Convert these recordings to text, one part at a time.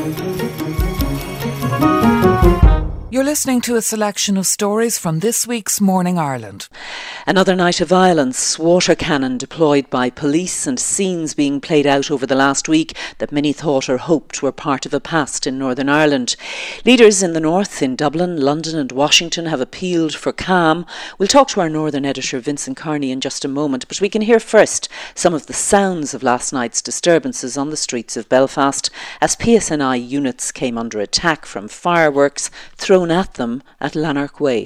You're listening to a selection of stories from this week's Morning Ireland. Another night of violence, water cannon deployed by police and scenes being played out over the last week that many thought or hoped were part of a past in Northern Ireland. Leaders in the north, in Dublin, London and Washington, have appealed for calm. We'll talk to our northern editor Vincent Kearney in just a moment, but we can hear first some of the sounds of last night's disturbances on the streets of Belfast as PSNI units came under attack from fireworks thrown at them at Lanark Way.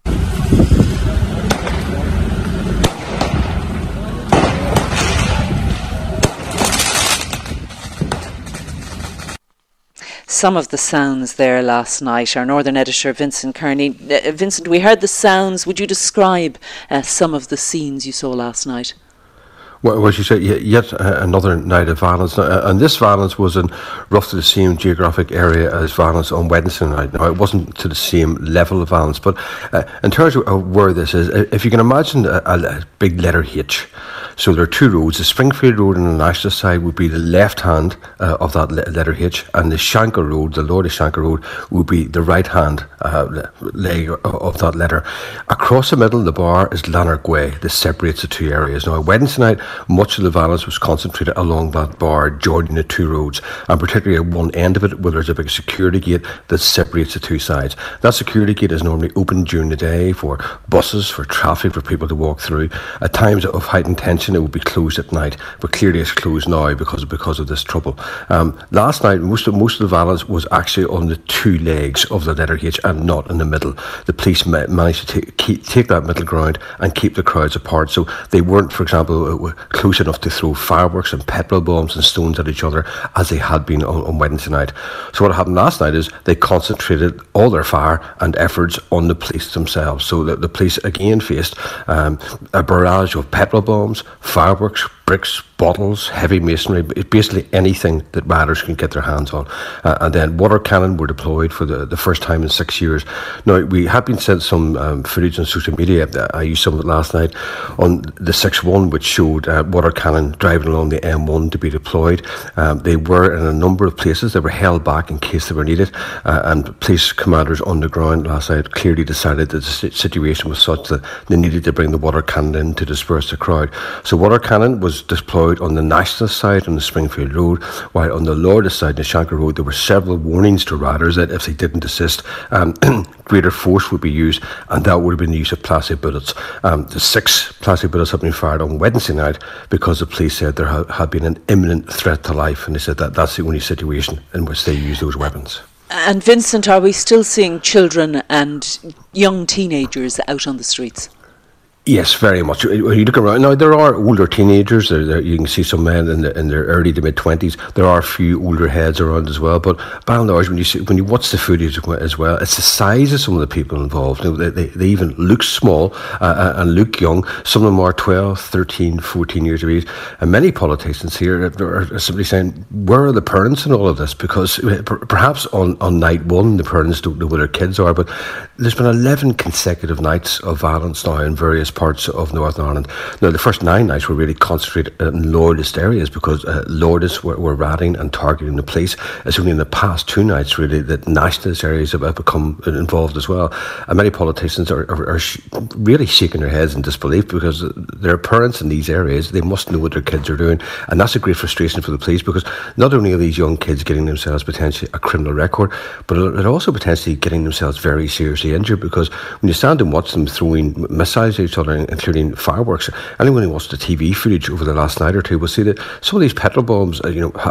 Some of the sounds there last night. Our northern editor Vincent Kearney. Vincent, we heard the sounds. Would you describe some of the scenes you saw last night? Well, as you say, yet another night of violence. And this violence was in roughly the same geographic area as violence on Wednesday night. Now, it wasn't to the same level of violence, but in terms of where this is, if you can imagine a big letter H. So there are two roads. The Springfield Road on the national side would be the left hand of that letter H, and the Shankill Road, the Lord of Shankill Road, would be the right hand leg of that letter. Across the middle of the bar is Lanark Way. This separates the two areas. Now, Wednesday night, much of the violence was concentrated along that bar, joining the two roads, and particularly at one end of it, where there's a big security gate that separates the two sides. That security gate is normally open during the day for buses, for traffic, for people to walk through. At times of heightened tension, it would be closed at night, but clearly it's closed now because of this trouble. Last night, most of the violence was actually on the two legs of the letter H and not in the middle. The police managed to take that middle ground and keep the crowds apart. So they weren't, for example, close enough to throw fireworks and petrol bombs and stones at each other as they had been on Wednesday night. So what happened last night is they concentrated all their fire and efforts on the police themselves. So the police again faced a barrage of petrol bombs, fireworks, bricks, bottles, heavy masonry, basically anything that rioters can get their hands on. And then water cannon were deployed for the first time in 6 years. Now, we have been sent some footage on social media. I used some of it last night on the 6-1, which showed water cannon driving along the M1 to be deployed. They were in a number of places. They were held back in case they were needed. And police commanders on the ground last night clearly decided that the situation was such that they needed to bring the water cannon in to disperse the crowd. So water cannon was deployed on the national side on the Springfield Road, while on the Lourdes side, the Shankill Road, there were several warnings to riders that if they didn't desist, greater force would be used, and that would have been the use of plastic bullets. The 6 plastic bullets have been fired on Wednesday night because the police said there had been an imminent threat to life, and they said that that's the only situation in which they use those weapons. And Vincent, are we still seeing children and young teenagers out on the streets? Yes, very much. When you look around now, there are older teenagers. There, you can see some men in their early to mid 20s. There are a few older heads around as well. But by and large, when you watch the footage as well, it's the size of some of the people involved. You know, they even look small and look young. Some of them are 12, 13, 14 years of age. And many politicians here are simply saying, where are the parents in all of this? Because perhaps on night one, the parents don't know where their kids are. But there's been 11 consecutive nights of violence now in various parts of Northern Ireland. Now, the first 9 nights were really concentrated in Lourdes areas because Lourdes were ratting and targeting the police. It's only in the past 2 nights, really, that nationalist areas have become involved as well. And many politicians are really shaking their heads in disbelief because there are parents in these areas, they must know what their kids are doing. And that's a great frustration for the police because not only are these young kids getting themselves potentially a criminal record, but they're also potentially getting themselves very seriously injured because when you stand and watch them throwing missiles at each other, including fireworks. Anyone who watched the TV footage over the last night or two will see that some of these petrol bombs,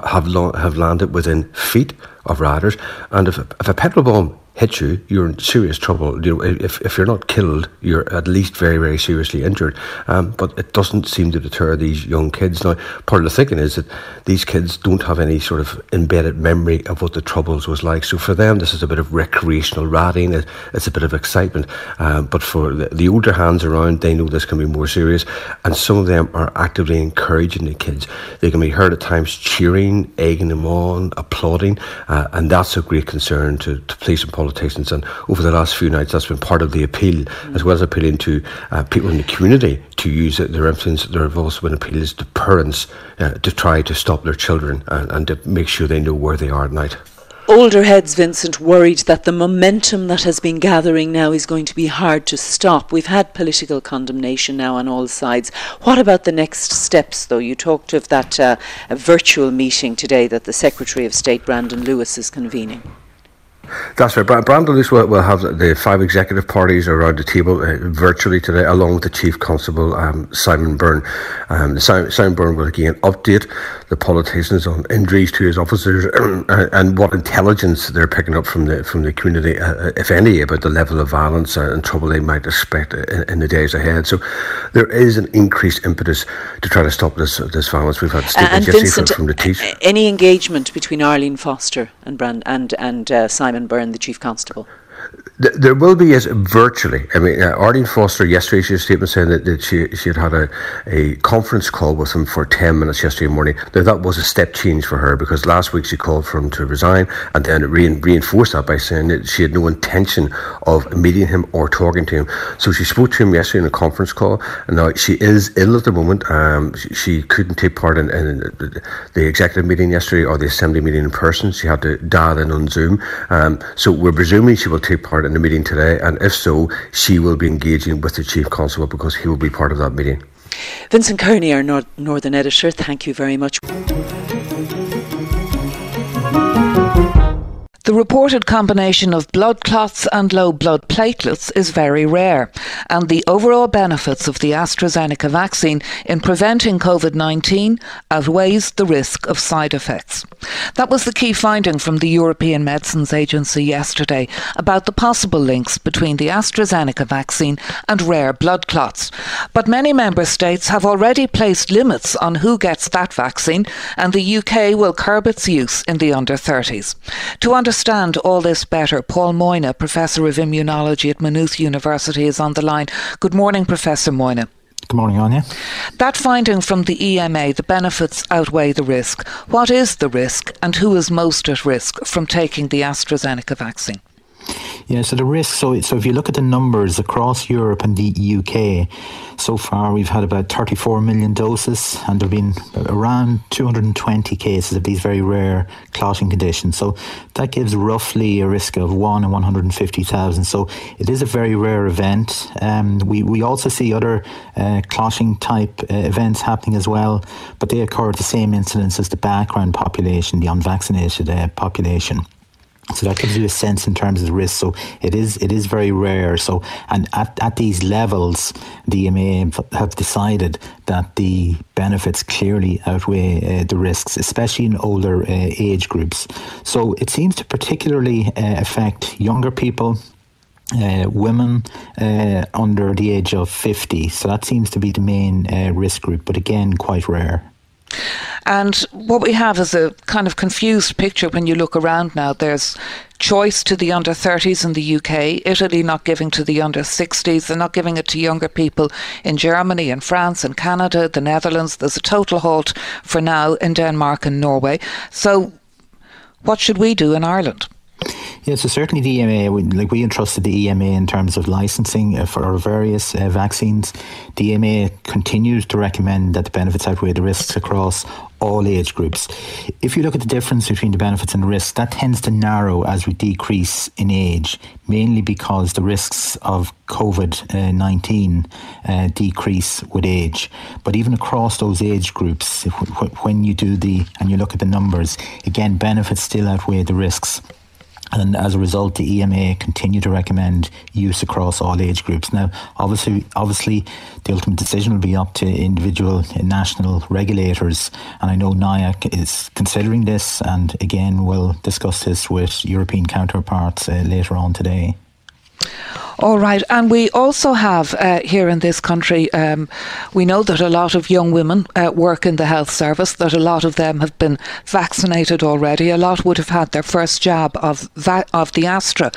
have landed within feet of riders. And if a petrol bomb hits you, you're in serious trouble. You know, if you're not killed, you're at least very, very seriously injured. But it doesn't seem to deter these young kids. Now, part of the thinking is that these kids don't have any sort of embedded memory of what the Troubles was like. So for them, this is a bit of recreational ratting. It's a bit of excitement. But for the older hands around, they know this can be more serious. And some of them are actively encouraging the kids. They can be heard at times cheering, egging them on, applauding. And that's a great concern to police and politicians. And over the last few nights, that's been part of the appeal, as well as appealing to people in the community to use their influence. There have also been appeals to parents to try to stop their children and to make sure they know where they are at night. Older heads, Vincent, worried that the momentum that has been gathering now is going to be hard to stop. We've had political condemnation now on all sides. What about the next steps, though? You talked of that a virtual meeting today that the Secretary of State, Brandon Lewis, is convening. That's right. Brandon Lewis will have the 5 executive parties around the table virtually today, along with the Chief Constable, Simon Byrne. Simon Byrne will again update the politicians on injuries to his officers and what intelligence they're picking up from the community, if any, about the level of violence and trouble they might expect in the days ahead. So there is an increased impetus to try to stop this violence. We've had statements yesterday from the teachers. Any engagement between Arlene Foster and Simon Byrne, the Chief Constable? There will be, as virtually. I mean, Arlene Foster yesterday issued a statement saying that she had a conference call with him for 10 minutes yesterday morning. Now, that was a step change for her, because last week she called for him to resign, and then reinforced that by saying that she had no intention of meeting him or talking to him. So she spoke to him yesterday in a conference call, and now she is ill at the moment. She couldn't take part in the executive meeting yesterday or the assembly meeting in person. She had to dial in on Zoom. So we're presuming she will take part in the meeting today, and if so, she will be engaging with the Chief Constable because he will be part of that meeting. Vincent Kearney, our Northern Editor, thank you very much. The reported combination of blood clots and low blood platelets is very rare, and the overall benefits of the AstraZeneca vaccine in preventing COVID-19 outweighs the risk of side effects. That was the key finding from the European Medicines Agency yesterday about the possible links between the AstraZeneca vaccine and rare blood clots. But many member states have already placed limits on who gets that vaccine, and the UK will curb its use in the under-30s. To understand all this better, Paul Moyna, Professor of Immunology at Maynooth University, is on the line. Good morning, Professor Moyna. Good morning, Anya. That finding from the EMA, the benefits outweigh the risk. What is the risk, and who is most at risk from taking the AstraZeneca vaccine? Yeah, so the risk, so if you look at the numbers across Europe and the UK, so far we've had about 34 million doses, and there have been around 220 cases of these very rare clotting conditions. So that gives roughly a risk of 1 in 150,000. So it is a very rare event. We also see other clotting type events happening as well, but they occur at the same incidence as the background population, the unvaccinated population. So that gives you a sense in terms of the risk. So it is very rare. So, and at these levels, the EMA have decided that the benefits clearly outweigh the risks, especially in older age groups. So it seems to particularly affect younger people, women under the age of 50. So that seems to be the main risk group, but again, quite rare. And what we have is a kind of confused picture when you look around now. There's choice to the under 30s in the UK, Italy not giving to the under 60s, they're not giving it to younger people in Germany and France and Canada, the Netherlands. There's a total halt for now in Denmark and Norway. So what should we do in Ireland? Yeah, so certainly the EMA, we entrusted the EMA in terms of licensing for our various vaccines. The EMA continues to recommend that the benefits outweigh the risks across all age groups. If you look at the difference between the benefits and the risks, that tends to narrow as we decrease in age, mainly because the risks of COVID-19 decrease with age. But even across those age groups, when you do and you look at the numbers, again, benefits still outweigh the risks. And as a result, the EMA continue to recommend use across all age groups. Now, obviously, the ultimate decision will be up to individual national regulators. And I know NIAC is considering this, and again, we'll discuss this with European counterparts later on today. All right. And we also have here in this country, we know that a lot of young women work in the health service, that a lot of them have been vaccinated already. A lot would have had their first jab of the Astra.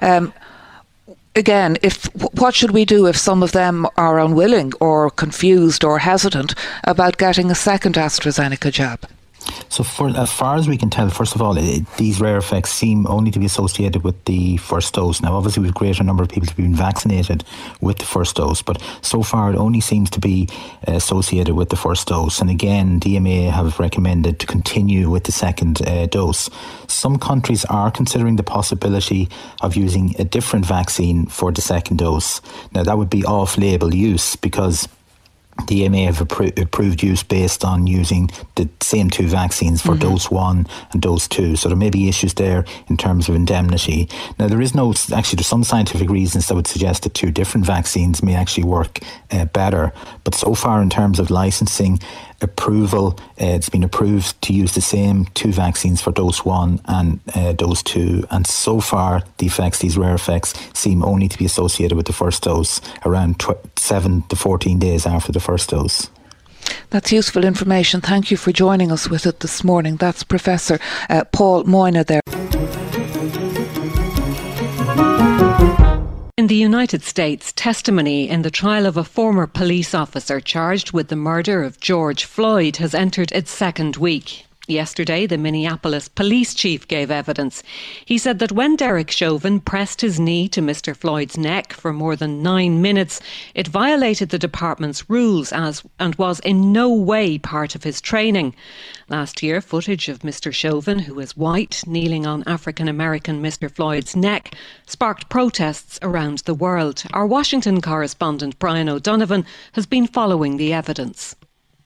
Again, what should we do if some of them are unwilling or confused or hesitant about getting a second AstraZeneca jab? So as far as we can tell, first of all, these rare effects seem only to be associated with the first dose. Now, obviously, we have a greater number of people to be vaccinated with the first dose, but so far it only seems to be associated with the first dose. And again, DMA have recommended to continue with the second dose. Some countries are considering the possibility of using a different vaccine for the second dose. Now, that would be off-label use because the EMA have approved use based on using the same two vaccines for dose 1 and dose 2. So there may be issues there in terms of indemnity. Now, there's some scientific reasons that would suggest that two different vaccines may actually work better. But so far, in terms of licensing approval, it's been approved to use the same two vaccines for dose 1 and dose 2. And so far, these rare effects, seem only to be associated with the first dose around 7 to 14 days after the first dose. That's useful information. Thank you for joining us with it this morning. That's Professor Paul Moyna there. In the United States, testimony in the trial of a former police officer charged with the murder of George Floyd has entered its second week. Yesterday, the Minneapolis police chief gave evidence. He said that when Derek Chauvin pressed his knee to Mr. Floyd's neck for more than 9 minutes, it violated the department's rules and was in no way part of his training. Last year, footage of Mr. Chauvin, who is white, kneeling on African-American Mr. Floyd's neck, sparked protests around the world. Our Washington correspondent Brian O'Donovan has been following the evidence.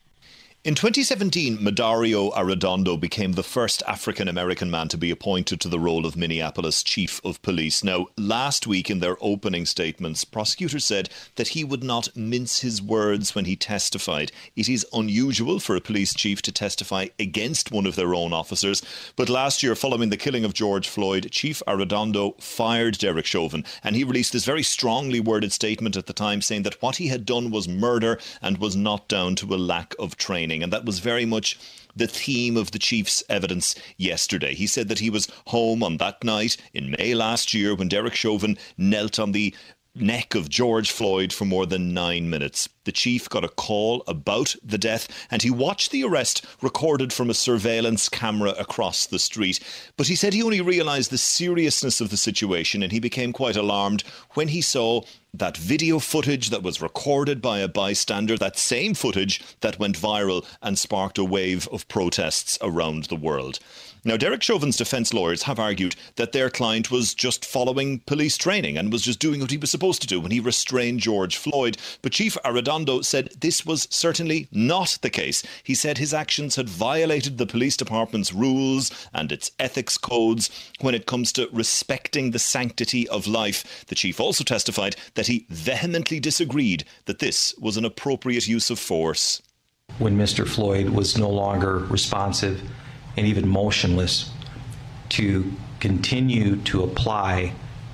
In 2017, Medario Arredondo became the first African-American man to be appointed to the role of Minneapolis Chief of Police. Now, last week in their opening statements, prosecutors said that he would not mince his words when he testified. It is unusual for a police chief to testify against one of their own officers, but last year, following the killing of George Floyd, Chief Arredondo fired Derek Chauvin, and he released this very strongly worded statement at the time saying that what he had done was murder and was not down to a lack of training. And that was very much the theme of the chief's evidence yesterday. He said that he was home on that night in May last year when Derek Chauvin knelt on the neck of George Floyd for more than 9 minutes. The chief got a call about the death and he watched the arrest recorded from a surveillance camera across the street. But he said he only realised the seriousness of the situation and he became quite alarmed when he saw that video footage that was recorded by a bystander, that same footage that went viral and sparked a wave of protests around the world. Now, Derek Chauvin's defence lawyers have argued that their client was just following police training and was just doing what he was supposed to do when he restrained George Floyd. But Chief Arredondo said this was certainly not the case. He said his actions had violated the police department's rules and its ethics codes when it comes to respecting the sanctity of life. The chief also testified that he vehemently disagreed that this was an appropriate use of force. When Mr. Floyd was no longer responsive and even motionless, to continue to apply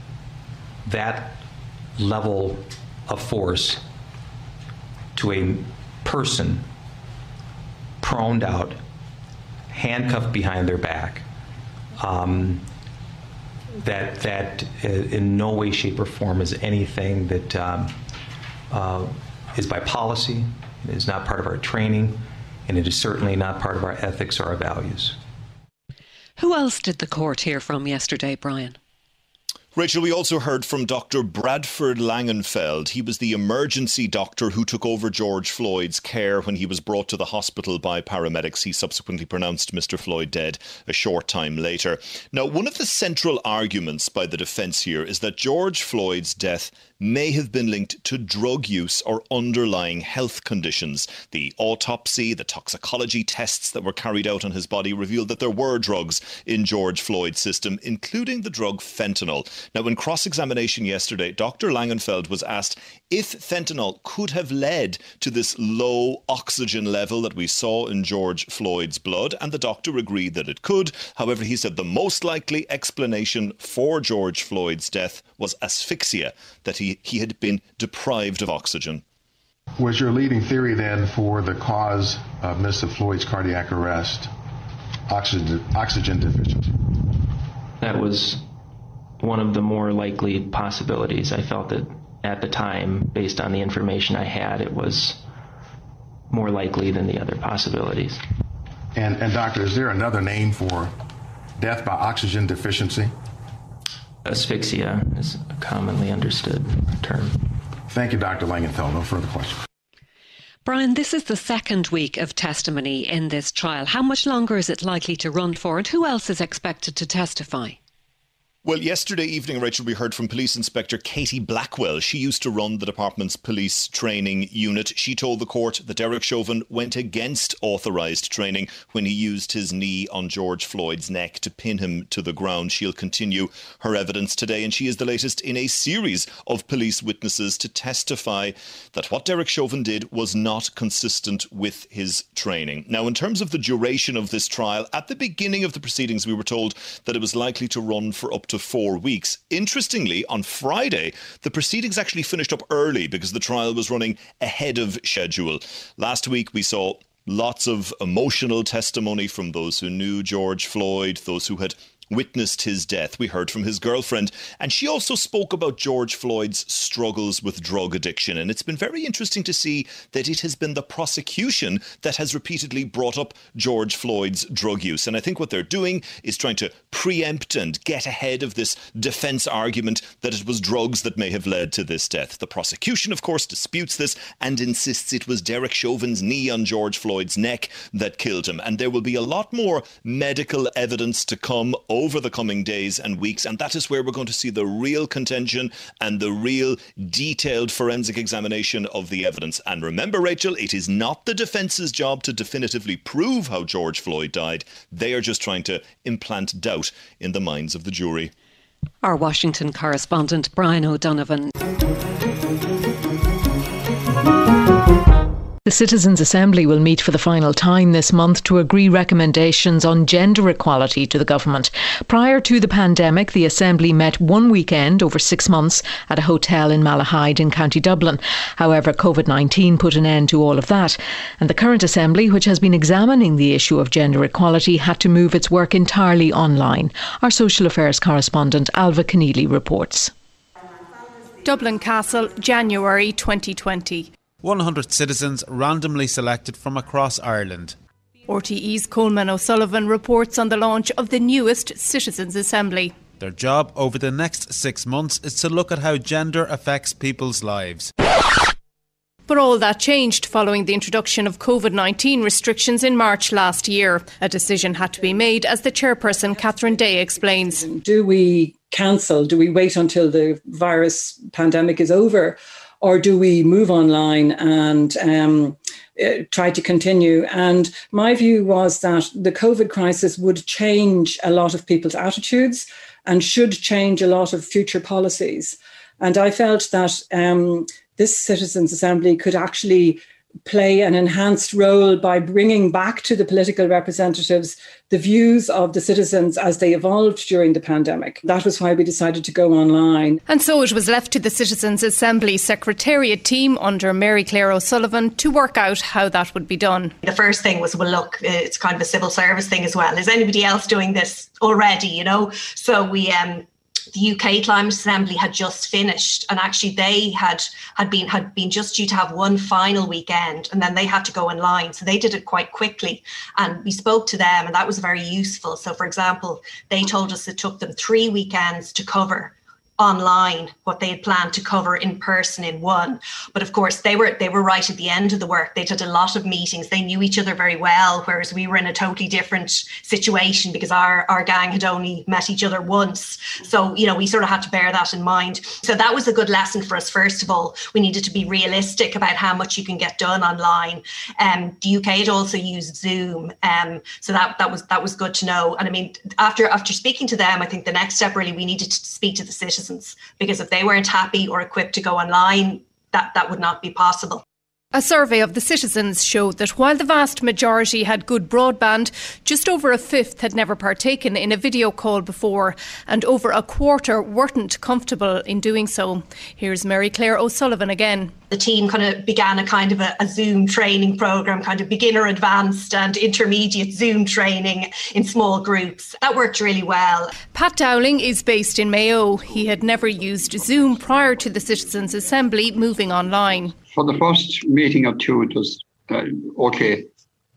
that level of force to a person proned out, handcuffed behind their back, that in no way, shape, or form is anything that is by policy, it is not part of our training, and it is certainly not part of our ethics or our values. Who else did the court hear from yesterday, Brian? Rachel, we also heard from Dr. Bradford Langenfeld. He was the emergency doctor who took over George Floyd's care when he was brought to the hospital by paramedics. He subsequently pronounced Mr. Floyd dead a short time later. Now, one of the central arguments by the defence here is that George Floyd's death may have been linked to drug use or underlying health conditions. The autopsy, the toxicology tests that were carried out on his body revealed that there were drugs in George Floyd's system, including the drug fentanyl. Now, in cross-examination yesterday, Dr. Langenfeld was asked if fentanyl could have led to this low oxygen level that we saw in George Floyd's blood, and the doctor agreed that it could. However, he said the most likely explanation for George Floyd's death was asphyxia, that he had been deprived of oxygen. Was your leading theory then for the cause of Mr. Floyd's cardiac arrest oxygen deficiency? That was one of the more likely possibilities. I felt that at the time, based on the information I had, it was more likely than the other possibilities. And doctor, is there another name for death by oxygen deficiency? Asphyxia is a commonly understood term. Thank you, Dr. Langenfeld. No further questions. Brian, this is the second week of testimony in this trial. How much longer is it likely to run for, and who else is expected to testify? Well, yesterday evening, Rachel, we heard from Police Inspector Katie Blackwell. She used to run the department's police training unit. She told the court that Derek Chauvin went against authorised training when he used his knee on George Floyd's neck to pin him to the ground. She'll continue her evidence today, and she is the latest in a series of police witnesses to testify that what Derek Chauvin did was not consistent with his training. Now, in terms of the duration of this trial, at the beginning of the proceedings, we were told that it was likely to run for up to 4 weeks. Interestingly, on Friday, the proceedings actually finished up early because the trial was running ahead of schedule. Last week, we saw lots of emotional testimony from those who knew George Floyd, those who had witnessed his death. We heard from his girlfriend, and she also spoke about George Floyd's struggles with drug addiction. And it's been very interesting to see that it has been the prosecution that has repeatedly brought up George Floyd's drug use. And I think what they're doing is trying to preempt and get ahead of this defence argument that it was drugs that may have led to this death. The prosecution, of course, disputes this and insists it was Derek Chauvin's knee on George Floyd's neck that killed him. And there will be a lot more medical evidence to come over the coming days and weeks, and that is where we're going to see the real contention and the real detailed forensic examination of the evidence. And remember, Rachel, it is not the defence's job to definitively prove how George Floyd died. They are just trying to implant doubt in the minds of the jury. Our Washington correspondent Brian O'Donovan. The Citizens' Assembly will meet for the final time this month to agree recommendations on gender equality to the government. Prior to the pandemic, the Assembly met one weekend over 6 months at a hotel in Malahide in County Dublin. However, COVID-19 put an end to all of that, and the current Assembly, which has been examining the issue of gender equality, had to move its work entirely online. Our Social Affairs correspondent Alva Keneally reports. Dublin Castle, January 2020. 100 citizens randomly selected from across Ireland. RTE's Coleman O'Sullivan reports on the launch of the newest Citizens' Assembly. Their job over the next 6 months is to look at how gender affects people's lives. But all that changed following the introduction of COVID-19 restrictions in March last year. A decision had to be made, as the chairperson, Catherine Day, explains. Do we cancel? Do we wait until the virus pandemic is over? Or do we move online and try to continue? And my view was that the COVID crisis would change a lot of people's attitudes and should change a lot of future policies. And I felt that this Citizens' Assembly could actually play an enhanced role by bringing back to the political representatives the views of the citizens as they evolved during the pandemic. That was why we decided to go online. And so it was left to the Citizens' Assembly Secretariat team under Mary Claire O'Sullivan to work out how that would be done. The first thing was, well, look, it's kind of a civil service thing as well. Is anybody else doing this already, So we... The UK Climate Assembly had just finished, and actually they had been just due to have one final weekend, and then they had to go online. So they did it quite quickly, and we spoke to them, and that was very useful. So, for example, they told us it took them 3 weekends to cover online what they had planned to cover in person in one. But of course they were right at the end of the work. They did a lot of meetings. They knew each other very well, whereas we were in a totally different situation because our gang had only met each other once. So, we sort of had to bear that in mind. So that was a good lesson for us. First of all, we needed to be realistic about how much you can get done online. The UK had also used Zoom. So that was good to know. And I mean, after speaking to them, I think the next step really, we needed to speak to the citizens, because if they weren't happy or equipped to go online, that would not be possible. A survey of the citizens showed that while the vast majority had good broadband, just over a fifth had never partaken in a video call before, and over a quarter weren't comfortable in doing so. Here's Mary Claire O'Sullivan again. The team kind of began a kind of a Zoom training programme, kind of beginner, advanced and intermediate Zoom training in small groups. That worked really well. Pat Dowling is based in Mayo. He had never used Zoom prior to the Citizens' Assembly moving online. For the first meeting or two, it was okay.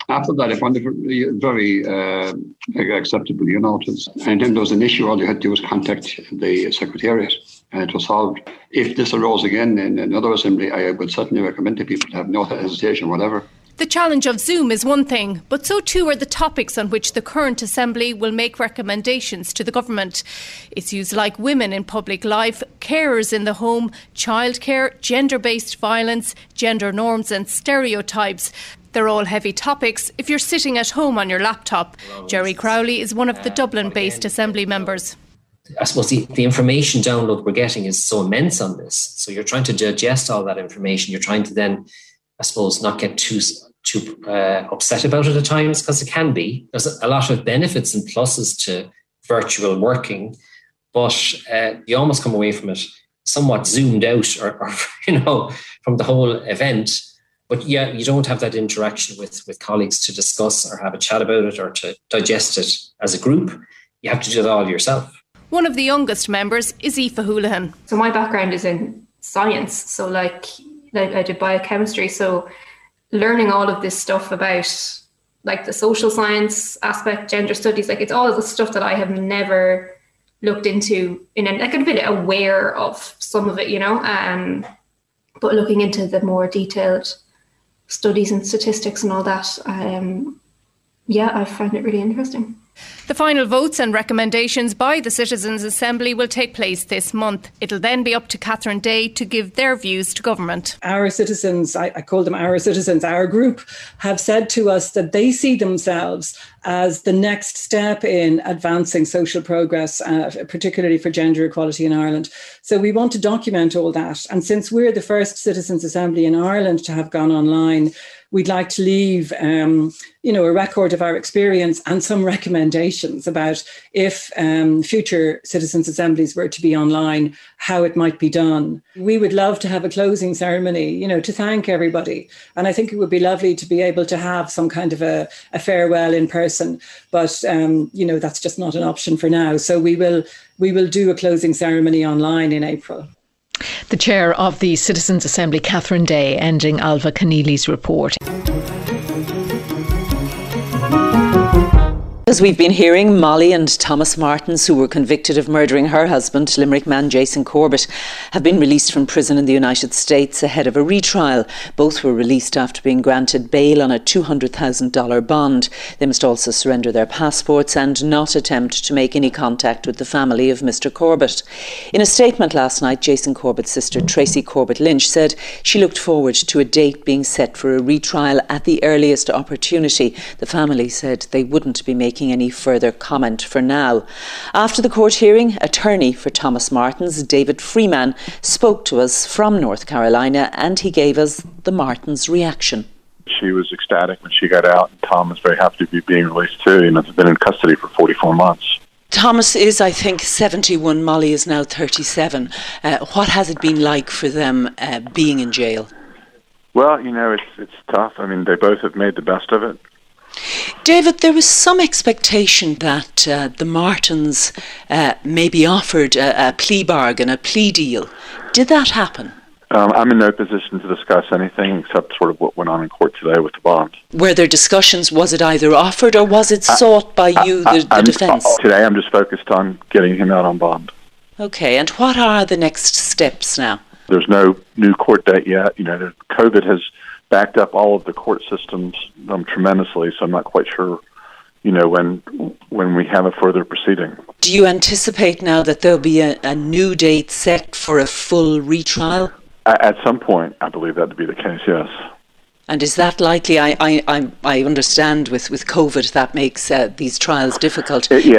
After that, I found it very acceptable, And then there was an issue, all you had to do was contact the Secretariat and it was solved. If this arose again in another assembly, I would certainly recommend to people to have no hesitation, whatever. The challenge of Zoom is one thing, but so too are the topics on which the current Assembly will make recommendations to the government. Issues like women in public life, carers in the home, childcare, gender-based violence, gender norms and stereotypes. They're all heavy topics if you're sitting at home on your laptop. Jerry Crowley is one of the Dublin-based Assembly members. I suppose the information download we're getting is so immense on this. So you're trying to digest all that information. You're trying to then, I suppose, not get too upset about it at times, because it can be. There's a lot of benefits and pluses to virtual working, but you almost come away from it somewhat zoomed out or from the whole event. But yeah, you don't have that interaction with colleagues to discuss or have a chat about it or to digest it as a group. You have to do it all yourself. One of the youngest members is Aoife Houlihan. So my background is in science. So like I did biochemistry. So learning all of this stuff about like the social science aspect, gender studies, like it's all of the stuff that I have never looked into I could have been aware of some of it, but looking into the more detailed studies and statistics and all that, I find it really interesting. The final votes and recommendations by the Citizens' Assembly will take place this month. It'll then be up to Catherine Day to give their views to government. Our citizens, I call them our citizens, our group, have said to us that they see themselves as the next step in advancing social progress, particularly for gender equality in Ireland. So we want to document all that. And since we're the first Citizens' Assembly in Ireland to have gone online, we'd like to leave, a record of our experience and some recommendations about if future Citizens' Assemblies were to be online, how it might be done. We would love to have a closing ceremony, to thank everybody. And I think it would be lovely to be able to have some kind of a farewell in person. But, that's just not an option for now. So we will do a closing ceremony online in April. The chair of the Citizens' Assembly, Catherine Day, ending Alva Keneally's report. As we've been hearing, Molly and Thomas Martins, who were convicted of murdering her husband, Limerick man Jason Corbett, have been released from prison in the United States ahead of a retrial. Both were released after being granted bail on a $200,000 bond. They must also surrender their passports and not attempt to make any contact with the family of Mr Corbett. In a statement last night, Jason Corbett's sister Tracy Corbett Lynch said she looked forward to a date being set for a retrial at the earliest opportunity. The family said they wouldn't be making any further comment for now. After the court hearing, attorney for Thomas Martins, David Freeman, spoke to us from North Carolina, and he gave us the Martins' reaction. She was ecstatic when she got out, and Tom was very happy to be being released too. He's been in custody for 44 months. Thomas is, I think, 71. Molly is now 37. What has it been like for them being in jail? Well, it's tough. They both have made the best of it. David, there was some expectation that the Martins may be offered a plea bargain, a plea deal. Did that happen? I'm in no position to discuss anything except sort of what went on in court today with the bond. Were there discussions? Was it either offered or was it sought by you, the defence? Today I'm just focused on getting him out on bond. Okay, and what are the next steps now? There's no new court date yet. COVID has backed up all of the court systems tremendously, so I'm not quite sure, when we have a further proceeding. Do you anticipate now that there'll be a new date set for a full retrial? At some point, I believe that to be the case, yes. And is that likely? I understand with COVID that makes these trials difficult. I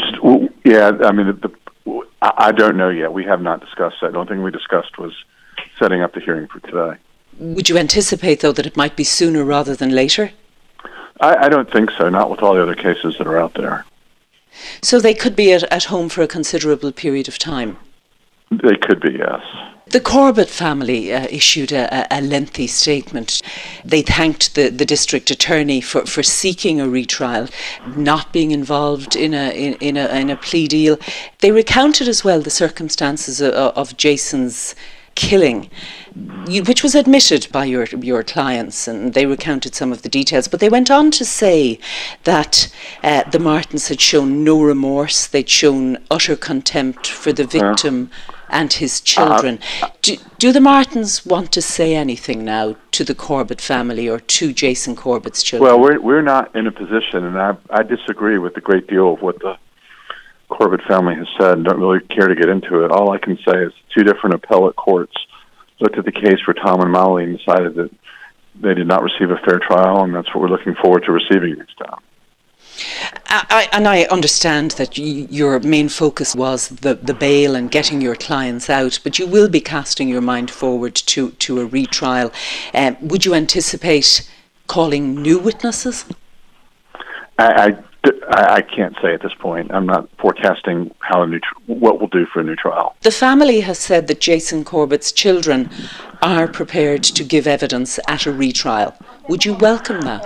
don't know yet. We have not discussed that. The only thing we discussed was setting up the hearing for today. Would you anticipate, though, that it might be sooner rather than later? I don't think so, not with all the other cases that are out there. So they could be at home for a considerable period of time? They could be, yes. The Corbett family issued a lengthy statement. They thanked the district attorney for seeking a retrial, not being involved in a plea deal. They recounted as well the circumstances of Jason's killing, which was admitted by your clients, and they recounted some of the details, but they went on to say that the Martins had shown no remorse, they'd shown utter contempt for the victim and his children. Do the Martins want to say anything now to the Corbett family or to Jason Corbett's children? Well, we're not in a position, and I disagree with a great deal of what the Corbett family has said and don't really care to get into it. All I can say is 2 different appellate courts looked at the case for Tom and Molly and decided that they did not receive a fair trial, and that's what we're looking forward to receiving next time. I understand that your main focus was the bail and getting your clients out, but you will be casting your mind forward to a retrial. Would you anticipate calling new witnesses? I can't say at this point. I'm not forecasting what we'll do for a new trial. The family has said that Jason Corbett's children are prepared to give evidence at a retrial. Would you welcome that?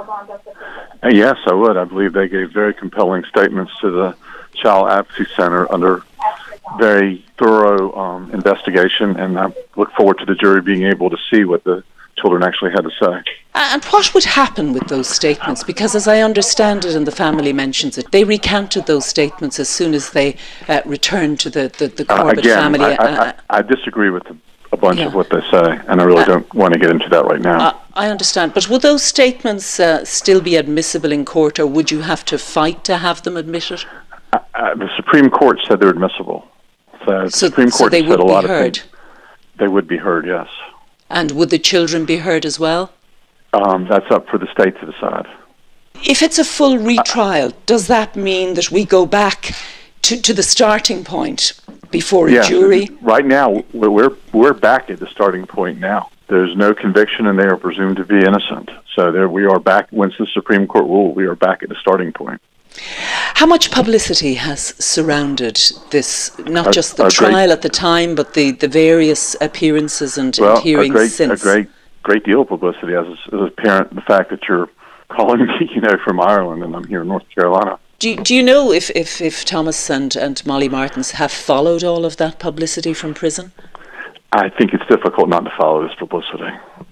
Yes, I would. I believe they gave very compelling statements to the Child Advocacy Center under very thorough investigation, and I look forward to the jury being able to see what the children actually had to say. And what would happen with those statements? Because as I understand it, and the family mentions it, they recounted those statements as soon as they returned to the Corbett family. I disagree with a bunch of what they say, and I really don't want to get into that right now. I understand, but will those statements still be admissible in court, or would you have to fight to have them admitted? The Supreme Court said they're admissible. The Supreme Court they said would a lot be heard. of things. They would be heard, yes. And would the children be heard as well? That's up for the state to decide. If it's a full retrial, does that mean that we go back to the starting point before a jury? Right now, we're back at the starting point now. There's no conviction, and they are presumed to be innocent. So there we are back. Once the Supreme Court ruled, we are back at the starting point. How much publicity has surrounded this, not just the trial at the time, but the various appearances and hearings since? A great deal of publicity, as apparent the fact that you're calling me, from Ireland, and I'm here in North Carolina. Do you know if Thomas and Molly Martins have followed all of that publicity from prison? I think it's difficult not to follow this publicity.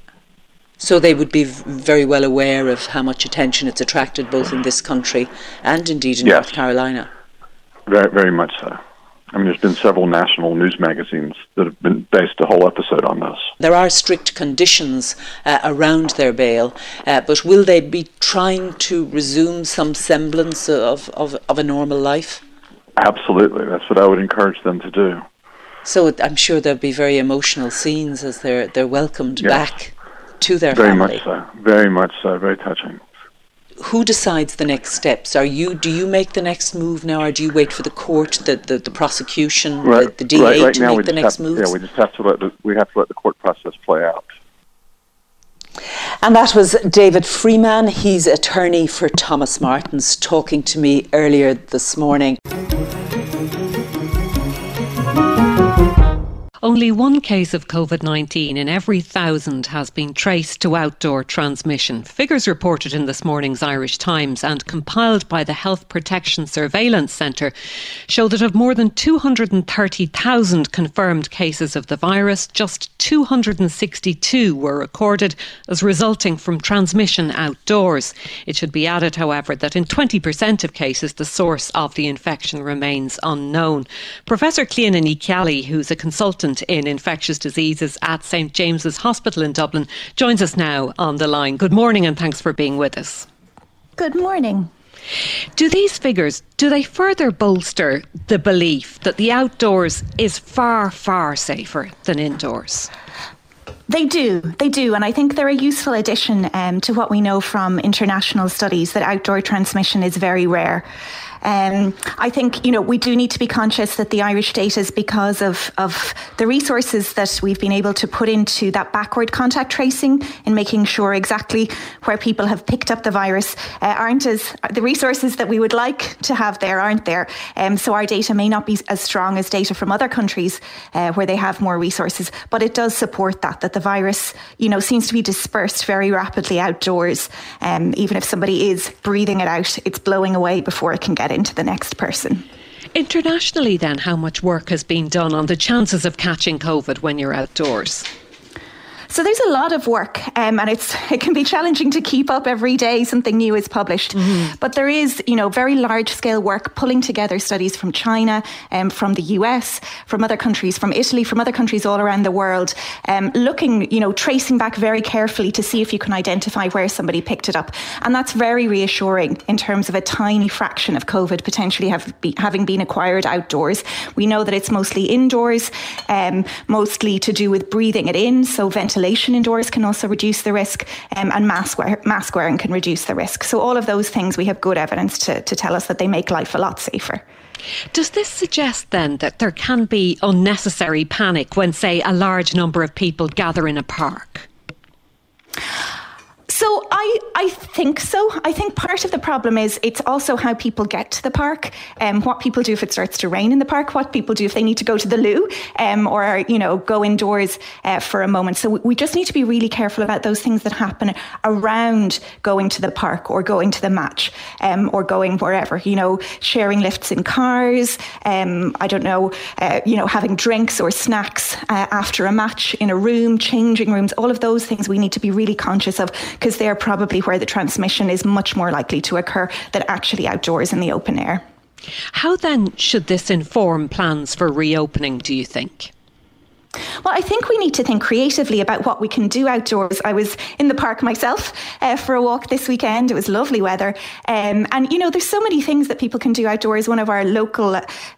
So they would be very well aware of how much attention it's attracted both in this country and indeed in North Carolina. Very, very much so. I mean, there's been several national news magazines that have been based a whole episode on this. There are strict conditions around their bail, but will they be trying to resume some semblance of a normal life? Absolutely. That's what I would encourage them to do. So I'm sure there'll be very emotional scenes as they're welcomed back to their family. Very much so, very touching. Who decides the next steps? Do you make the next move now, or do you wait for the court, the prosecution, the DA to make the next move? Yeah, we just have to let the court process play out. And that was David Freeman. He's attorney for Thomas Martins, talking to me earlier this morning. Only one case of COVID-19 in every 1,000 has been traced to outdoor transmission. Figures reported in this morning's Irish Times and compiled by the Health Protection Surveillance Centre show that of more than 230,000 confirmed cases of the virus, just 262 were recorded as resulting from transmission outdoors. It should be added, however, that in 20% of cases the source of the infection remains unknown. Professor Cliona Ní Cheallaigh, who's a consultant in infectious diseases at St James's Hospital in Dublin, joins us now on the line. Good morning and thanks for being with us. Good morning. Do these figures, do they further bolster the belief that the outdoors is far, far safer than indoors? They do, and I think they're a useful addition to what we know from international studies that outdoor transmission is very rare. I think, we do need to be conscious that the Irish data is because of the resources that we've been able to put into that backward contact tracing in making sure exactly where people have picked up the virus the resources that we would like to have there aren't there. So our data may not be as strong as data from other countries where they have more resources, but it does support that the virus, seems to be dispersed very rapidly outdoors. Even if somebody is breathing it out, it's blowing away before it can get into the next person. Internationally then, how much work has been done on the chances of catching COVID when you're outdoors? So there's a lot of work and it can be challenging to keep up every day. Something new is published. Mm-hmm. But there is, very large scale work pulling together studies from China, from the US, from other countries, from Italy, from other countries all around the world, looking, tracing back very carefully to see if you can identify where somebody picked it up. And that's very reassuring in terms of a tiny fraction of COVID potentially having been acquired outdoors. We know that it's mostly indoors, mostly to do with breathing it in. So ventilation indoors can also reduce the risk, and mask wearing can reduce the risk. So all of those things, we have good evidence to tell us that they make life a lot safer. Does this suggest then that there can be unnecessary panic when, say, a large number of people gather in a park? So I think so. I think part of the problem is it's also how people get to the park, what people do if it starts to rain in the park, what people do if they need to go to the loo, or go indoors for a moment. So we just need to be really careful about those things that happen around going to the park or going to the match, or going wherever. Sharing lifts in cars. Having drinks or snacks after a match in a room, changing rooms. All of those things we need to be really conscious of, because they're probably where the transmission is much more likely to occur than actually outdoors in the open air. How then should this inform plans for reopening, do you think? Well, I think we need to think creatively about what we can do outdoors. I was in the park myself for a walk this weekend. It was lovely weather. And there's so many things that people can do outdoors. One of our local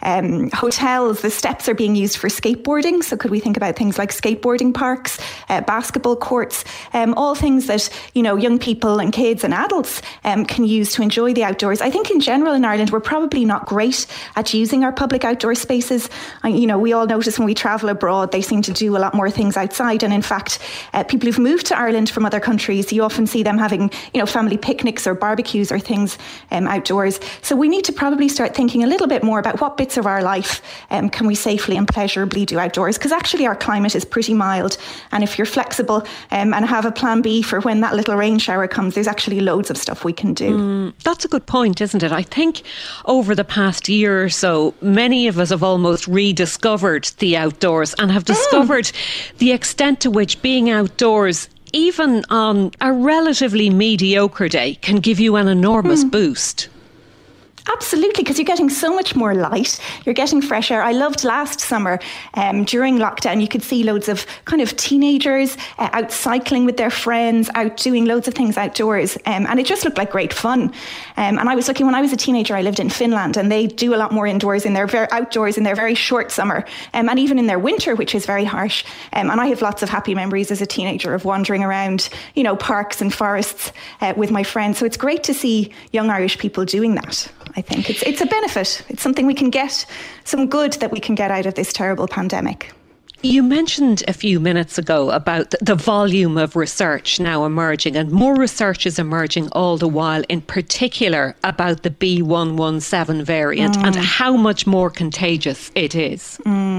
hotels, the steps are being used for skateboarding. So could we think about things like skateboarding parks, basketball courts, all things that, young people and kids and adults can use to enjoy the outdoors. I think in general in Ireland, we're probably not great at using our public outdoor spaces. We all notice when we travel abroad, they seem to do a lot more things outside. And in fact, people who've moved to Ireland from other countries, you often see them having, family picnics or barbecues or things outdoors. So we need to probably start thinking a little bit more about what bits of our life can we safely and pleasurably do outdoors, because actually our climate is pretty mild. And if you're flexible and have a plan B for when that little rain shower comes, there's actually loads of stuff we can do. That's a good point, isn't it? I think over the past year or so, many of us have almost rediscovered the outdoors and have discovered the extent to which being outdoors, even on a relatively mediocre day, can give you an enormous boost. Absolutely, because you're getting so much more light, you're getting fresh air. I loved last summer during lockdown, you could see loads of kind of teenagers out cycling with their friends, out doing loads of things outdoors, and it just looked like great fun. And I was lucky, when I was a teenager, I lived in Finland, and they do a lot more outdoors in their very short summer, and even in their winter, which is very harsh. And I have lots of happy memories as a teenager of wandering around, parks and forests with my friends. So it's great to see young Irish people doing that. I think it's a benefit. It's something we can get, some good that we can get out of this terrible pandemic. You mentioned a few minutes ago about the volume of research now emerging, and more research is emerging all the while, in particular about the B117 variant and how much more contagious it is.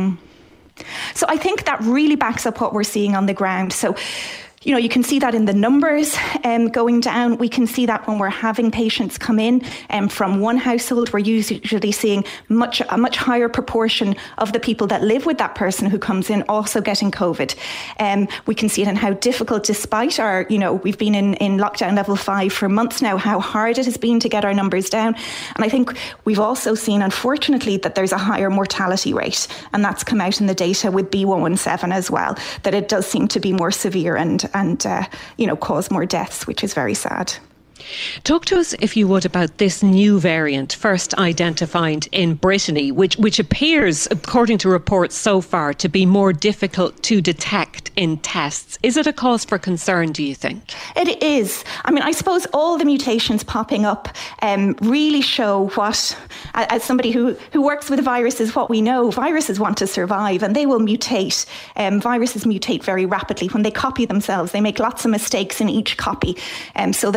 So I think that really backs up what we're seeing on the ground. So you can see that in the numbers going down. We can see that when we're having patients come in from one household, we're usually seeing a much higher proportion of the people that live with that person who comes in also getting COVID. We can see it in how difficult, despite our, we've been in lockdown level 5 for months now, how hard it has been to get our numbers down. And I think we've also seen, unfortunately, that there's a higher mortality rate. And that's come out in the data with B117 as well, that it does seem to be more severe and cause more deaths, which is very sad. Talk to us, if you would, about this new variant first identified in Brittany, which appears, according to reports so far, to be more difficult to detect in tests. Is it a cause for concern, do you think? It is. I mean, I suppose all the mutations popping up really show what, as somebody who works with viruses, what we know, viruses want to survive and they will mutate. Viruses mutate very rapidly. When they copy themselves, they make lots of mistakes in each copy, so that some of those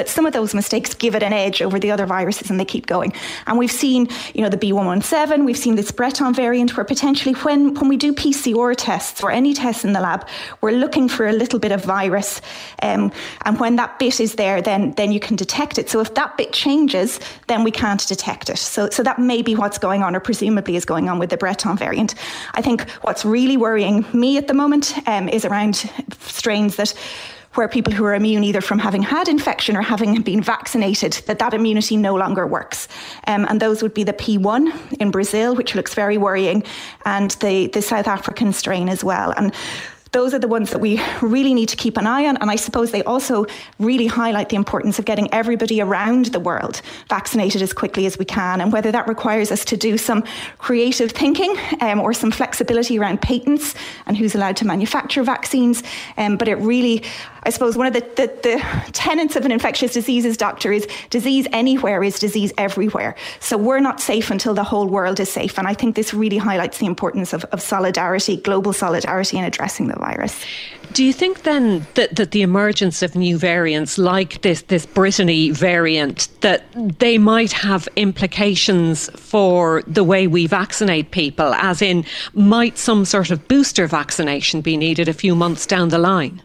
those mistakes give it an edge over the other viruses and they keep going. And we've seen, the B117, we've seen this Breton variant where potentially when we do PCR tests or any tests in the lab, we're looking for a little bit of virus. And when that bit is there, then you can detect it. So if that bit changes, then we can't detect it. So that may be what's going on, or presumably is going on with the Breton variant. I think what's really worrying me at the moment is around strains where people who are immune either from having had infection or having been vaccinated, that immunity no longer works. And those would be the P1 in Brazil, which looks very worrying, and the South African strain as well. And those are the ones that we really need to keep an eye on. And I suppose they also really highlight the importance of getting everybody around the world vaccinated as quickly as we can. And whether that requires us to do some creative thinking or some flexibility around patents and who's allowed to manufacture vaccines. But it really, I suppose, one of the tenets of an infectious diseases doctor is disease anywhere is disease everywhere. So we're not safe until the whole world is safe. And I think this really highlights the importance of solidarity, global solidarity in addressing the virus. Do you think then that the emergence of new variants like this Brittany variant, that they might have implications for the way we vaccinate people, as in might some sort of booster vaccination be needed a few months down the line?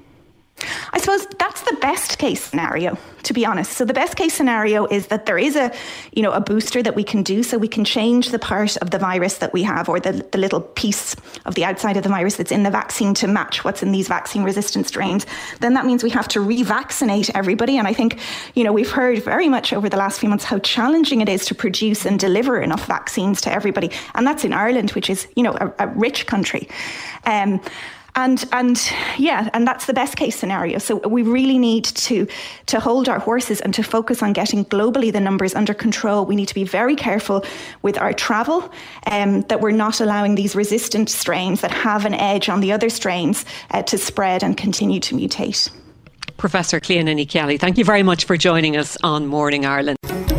I suppose that's the best case scenario, to be honest. So the best case scenario is that there is a booster that we can do, so we can change the part of the virus that we have, or the little piece of the outside of the virus that's in the vaccine to match what's in these vaccine-resistant strains. Then that means we have to revaccinate everybody. And I think, we've heard very much over the last few months how challenging it is to produce and deliver enough vaccines to everybody. And that's in Ireland, which is, a rich country. And that's the best case scenario. So we really need to hold our horses and to focus on getting globally the numbers under control. We need to be very careful with our travel, that we're not allowing these resistant strains that have an edge on the other strains to spread and continue to mutate. Professor Cliona Ní Cheallaigh, thank you very much for joining us on Morning Ireland.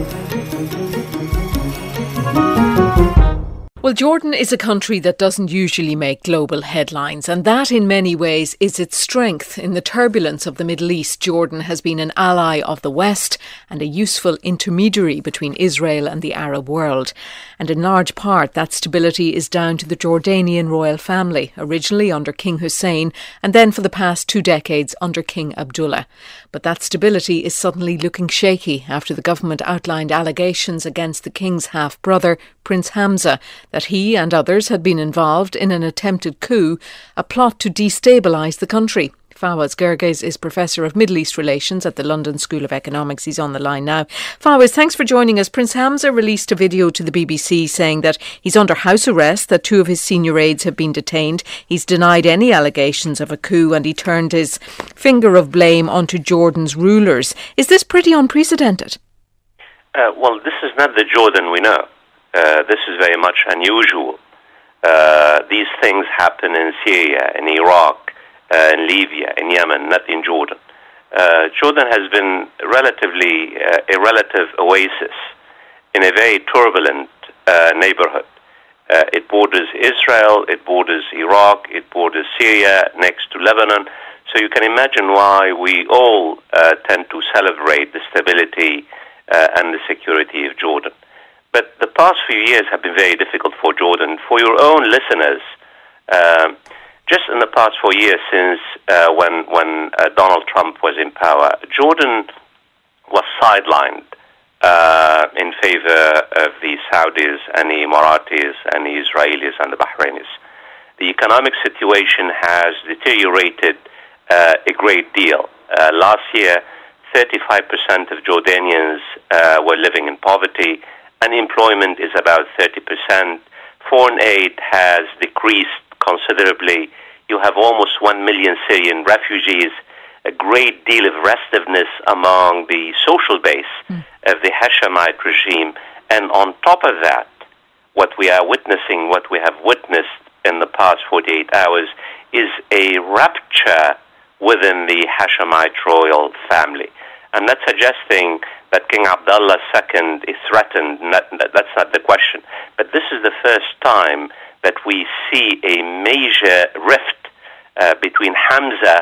Well, Jordan is a country that doesn't usually make global headlines, and that in many ways is its strength. In the turbulence of the Middle East, Jordan has been an ally of the West and a useful intermediary between Israel and the Arab world. And in large part, that stability is down to the Jordanian royal family, originally under King Hussein and then for the past 2 decades under King Abdullah. But that stability is suddenly looking shaky after the government outlined allegations against the king's half-brother, Prince Hamza, that he and others had been involved in an attempted coup, a plot to destabilise the country. Fawaz Gerges is Professor of Middle East Relations at the London School of Economics. He's on the line now. Fawaz, thanks for joining us. Prince Hamza released a video to the BBC saying that he's under house arrest, that 2 of his senior aides have been detained. He's denied any allegations of a coup and he turned his finger of blame onto Jordan's rulers. Is this pretty unprecedented? Well, this is not the Jordan we know. This is very much unusual. These things happen in Syria, in Iraq, in Libya, in Yemen, not in Jordan. Jordan has been relatively a relative oasis in a very turbulent neighborhood. It borders Israel, it borders Iraq, it borders Syria, next to Lebanon. So you can imagine why we all tend to celebrate the stability and the security of Jordan. But the past few years have been very difficult for Jordan. For your own listeners, just in the past 4 years since when Donald Trump was in power, Jordan was sidelined in favor of the Saudis and the Emiratis and the Israelis and the Bahrainis. The economic situation has deteriorated a great deal. Last year, 35% of Jordanians were living in poverty. Unemployment is about 30%. Foreign aid has decreased considerably. You have almost 1 million Syrian refugees, a great deal of restiveness among the social base of the Hashemite regime. And on top of that, what we are witnessing, what we have witnessed in the past 48 hours, is a rupture within the Hashemite royal family. I'm not suggesting that King Abdullah II is threatened. That's not the question. But this is the first time that we see a major rift between Hamza,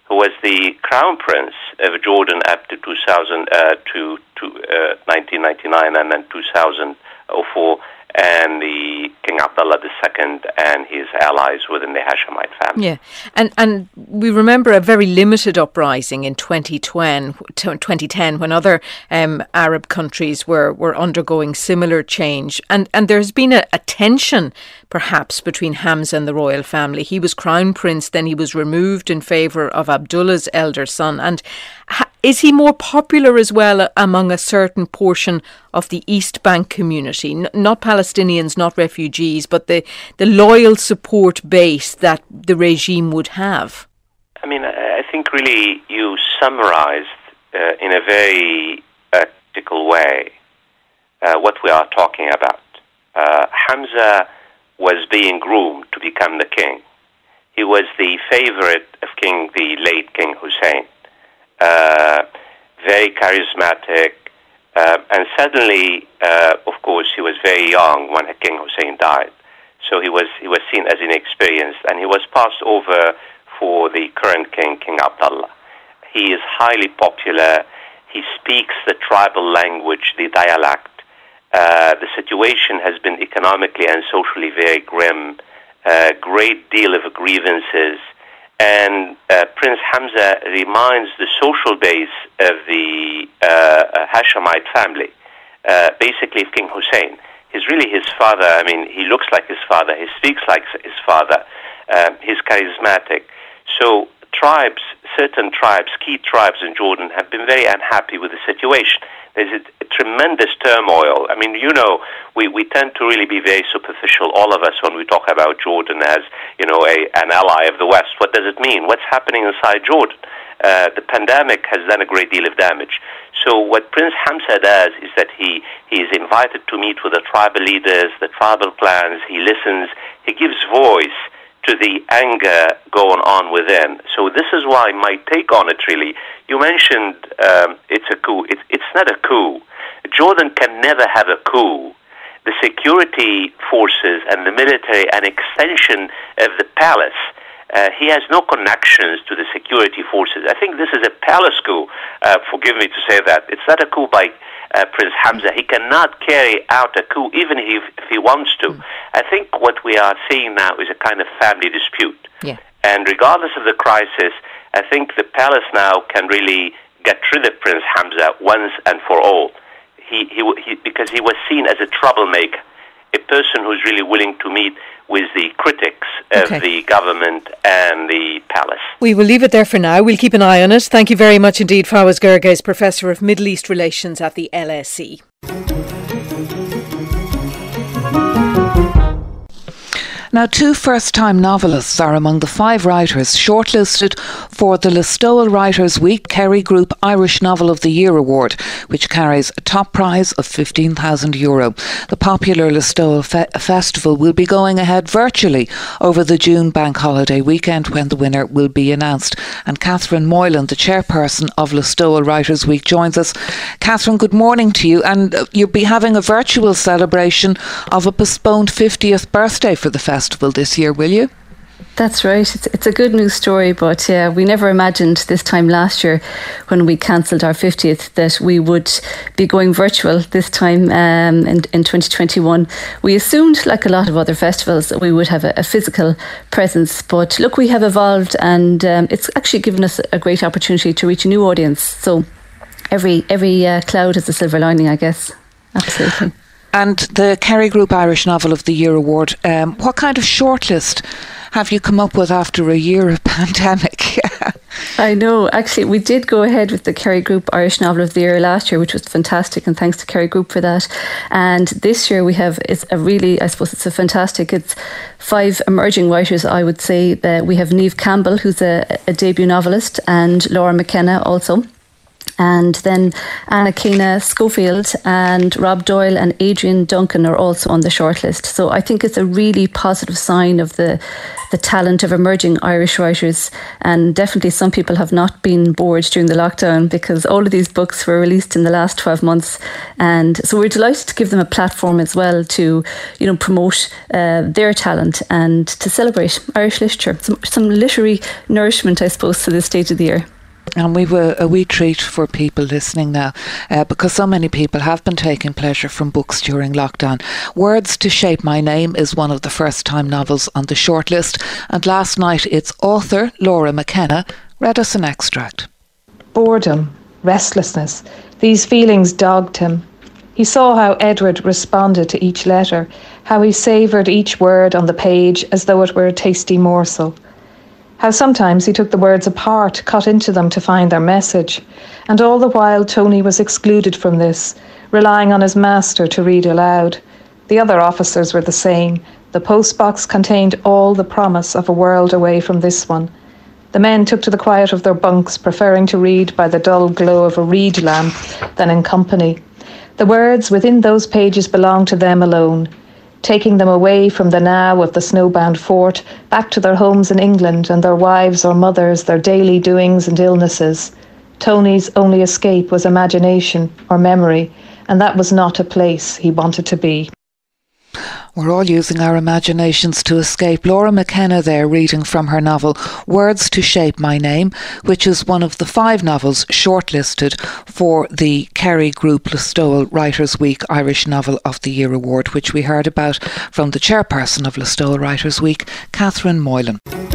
who was the crown prince of Jordan up to 1999 and then 2004, and the King Abdullah II and his allies within the Hashemite family. Yeah, and we remember a very limited uprising in 2010 when other Arab countries were undergoing similar change. And there's been a tension, perhaps, between Hamza and the royal family. He was crown prince, then he was removed in favour of Abdullah's elder son. And is he more popular as well among a certain portion of the East Bank community? Not Palestinians, not refugees, but the loyal support base that the regime would have? I mean, I think really you summarized in a very practical way what we are talking about. Hamza was being groomed to become the king. He was the favorite of the late King Hussein. Very charismatic, and suddenly, of course, he was very young when King Hussein died. So he was seen as inexperienced, and he was passed over for the current king, King Abdullah. He is highly popular. He speaks the tribal language, the dialect. The situation has been economically and socially very grim. A great deal of grievances. And Prince Hamza reminds the social base of the Hashemite family, basically of King Hussein. He's really his father. I mean, he looks like his father. He speaks like his father. He's charismatic. So certain tribes, key tribes in Jordan have been very unhappy with the situation. There's a tremendous turmoil. I mean, we tend to really be very superficial, all of us, when we talk about Jordan as, an ally of the West. What does it mean? What's happening inside Jordan? The pandemic has done a great deal of damage. So what Prince Hamza does is that he is invited to meet with the tribal leaders, the tribal clans. He listens. He gives voice to the anger going on within. So this is why my take on it, really, you mentioned it's a coup. It's not a coup. Jordan can never have a coup. The security forces and the military, an extension of the palace, he has no connections to the security forces. I think this is a palace coup. Forgive me to say that. It's not a coup by Prince Hamza. He cannot carry out a coup even if he wants to. I think what we are seeing now is a kind of family dispute. Yeah. And regardless of the crisis, I think the palace now can really get rid of Prince Hamza once and for all. Because he was seen as a troublemaker, a person who's really willing to meet with the critics of the government and the palace. We will leave it there for now. We'll keep an eye on it. Thank you very much indeed, Fawaz Gerges, Professor of Middle East Relations at the LSE. Now, 2 first-time novelists are among the 5 writers shortlisted for the Listowel Writers' Week Kerry Group Irish Novel of the Year Award, which carries a top prize of €15,000. The popular Listowel Festival will be going ahead virtually over the June bank holiday weekend when the winner will be announced. And Catherine Moylan, the chairperson of Listowel Writers' Week, joins us. Catherine, good morning to you. And you'll be having a virtual celebration of a postponed 50th birthday for the festival this year, will you? That's right. It's a good news story, but we never imagined this time last year when we cancelled our 50th that we would be going virtual this time in 2021. We assumed, like a lot of other festivals, that we would have a physical presence, but look, we have evolved, and it's actually given us a great opportunity to reach a new audience. So every cloud has a silver lining, I guess. Absolutely. And the Kerry Group Irish Novel of the Year Award, what kind of shortlist have you come up with after a year of pandemic? I know. Actually, we did go ahead with the Kerry Group Irish Novel of the Year last year, which was fantastic, and thanks to Kerry Group for that. And this year we have, it's a fantastic, it's 5 emerging writers, I would say. That we have Niamh Campbell, who's a debut novelist, and Laura McKenna also. And then Anna Keena Schofield and Rob Doyle and Adrian Duncan are also on the shortlist. So I think it's a really positive sign of the talent of emerging Irish writers. And definitely some people have not been bored during the lockdown because all of these books were released in the last 12 months. And so we're delighted to give them a platform as well to, promote their talent and to celebrate Irish literature. Some literary nourishment, I suppose, to this stage of the year. And we've a wee treat for people listening now, because so many people have been taking pleasure from books during lockdown. Words to Shape My Name is one of the first-time novels on the shortlist, and last night its author, Laura McKenna, read us an extract. Boredom, restlessness, these feelings dogged him. He saw how Edward responded to each letter, how he savoured each word on the page as though it were a tasty morsel. How sometimes he took the words apart, cut into them to find their message. And all the while Tony was excluded from this, relying on his master to read aloud. The other officers were the same. The postbox contained all the promise of a world away from this one. The men took to the quiet of their bunks, preferring to read by the dull glow of a reed lamp than in company. The words within those pages belonged to them alone, taking them away from the now of the snowbound fort, back to their homes in England and their wives or mothers, their daily doings and illnesses. Tony's only escape was imagination or memory, and that was not a place he wanted to be. We're all using our imaginations to escape. Laura McKenna there reading from her novel Words to Shape My Name, which is one of the 5 novels shortlisted for the Kerry Group Listowel Writers' Week Irish Novel of the Year Award, which we heard about from the chairperson of Listowel Writers' Week, Catherine Moylan.